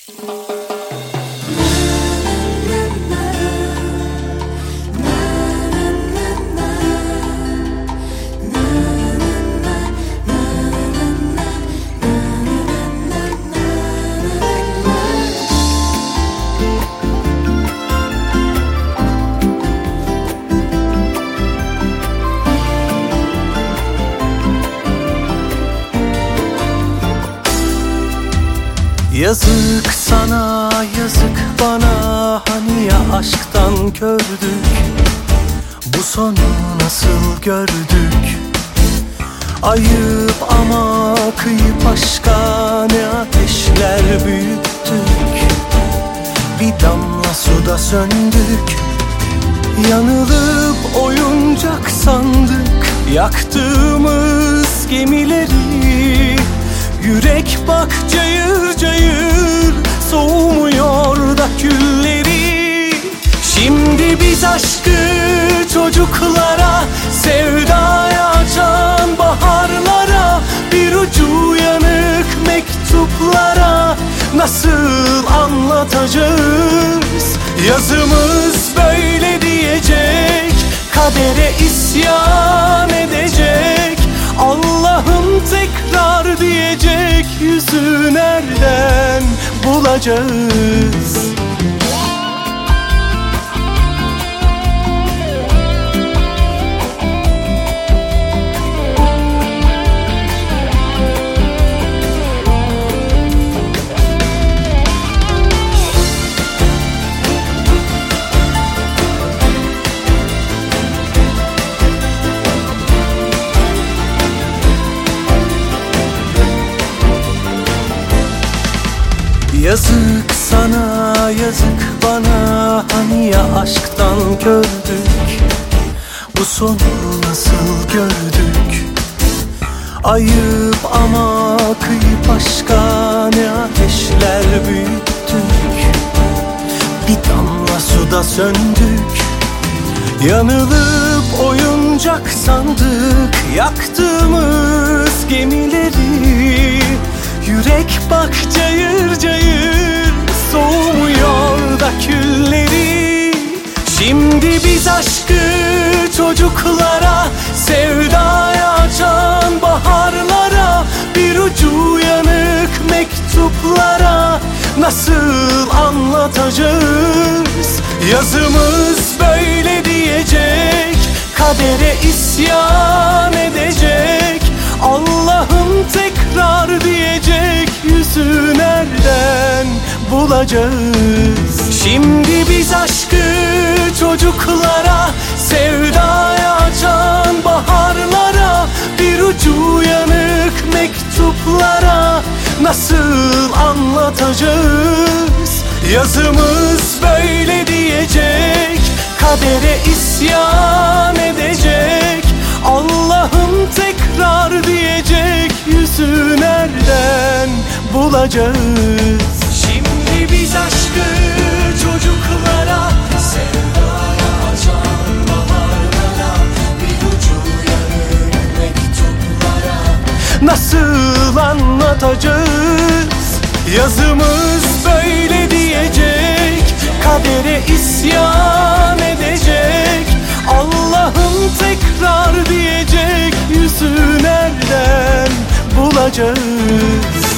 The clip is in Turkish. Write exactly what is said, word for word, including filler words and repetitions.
Yazık sana, yazık bana, hani ya aşktan kördük, bu sonu nasıl gördük? Ayıp ama kıyıp aşka ne ateşler büyüttük. Bir damla suda söndük, yanılıp oyuncak sandık yaktığımız gemileri. Yürek bak cayır cayır soğumuyor da külleri. Şimdi biz aşkı çocuklara, sevdaya açan baharlara, bir ucu yanık mektuplara nasıl anlatacağız? Yazımız böyle diyecek, kadere isyan edecek. Allah'ım tekrar diyecek, yüzü nereden bulacağız? Yazık sana, yazık bana, hani ya aşktan kördük, bu sonu nasıl gördük? Ayıp ama kıyıp aşka ne ateşler büyüttük. Bir damla suda söndük, yanılıp oyuncak sandık yaktığımız gemileri. Yürek bak cayır cayır soğumuyor da külleri. Şimdi biz aşkı çocuklara, sevdaya açan baharlara, bir ucu yanık mektuplara nasıl anlatacağız? Yazımız böyle diyecek, kadere isyan edecek. Allah'ım tekrar diyecek, yüzü nereden bulacağız? Şimdi biz aşkı çocuklara, sevdaya açan baharlara, bir ucu yanık mektuplara nasıl anlatacağız? Yazımız böyle diyecek, kadere isyan edecek. Allah'ım tekrar diyecek, yüzü nereden bulacağız? Şimdi biz aşkı çocuklara, sevdaya açan baharlara, bir ucu yanık mektuplara nasıl anlatacağız? Yazımız böyle diyecek, kadere isyan edecek. Allah'ım tekrar diyecek, yüzü nereden bulacağız?